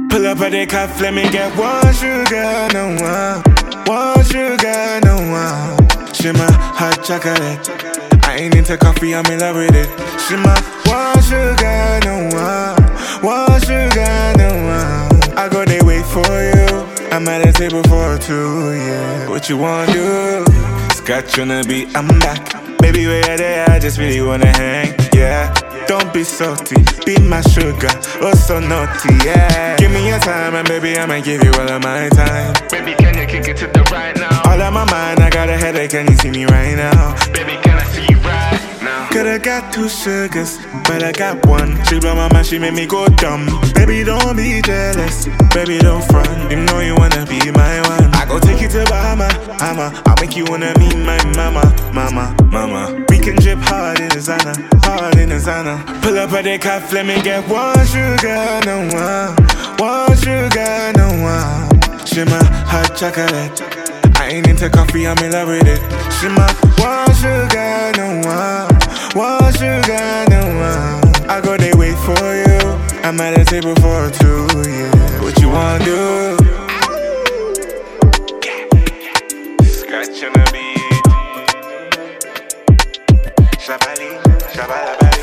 Pull up at the cafe, let me get one sugar, no one. One sugar, no one. Shimmer, hot chocolate. I ain't into coffee, I'm in love with it. Shimmer, one sugar, no one. One sugar, no one. I go, they wait for you. I'm at the table for two, yeah. What you wanna do? Scratch on the beat, I'm back. Baby, where you there? I just really wanna hang, yeah. Don't be salty, be my sugar, oh so naughty, yeah. Give me your time and baby, I'ma give you all of my time. Baby, can you kick it to the right now? All on my mind, I got a headache, can you see me right now? Baby, can I see you right now? Could've got two sugars, but I got one. She blow my mind, she made me go dumb. Baby, don't be jealous, baby, don't front. You know you wanna be my one. I go take you to Bahama, I'll make you wanna meet my mama, mama, mama. We can drip hard in the Zana, hard in the Zana. Pull up at the cafe, let me get one sugar, no one. One sugar, no one. Shimmer, hot chocolate. I ain't into coffee, I'm in love with it. Shimmer, one sugar, no one. One sugar, no one. I go, they wait for you. I'm at the table for two, yeah. What you wanna do? Scratch on the beat. Shabali, shabala,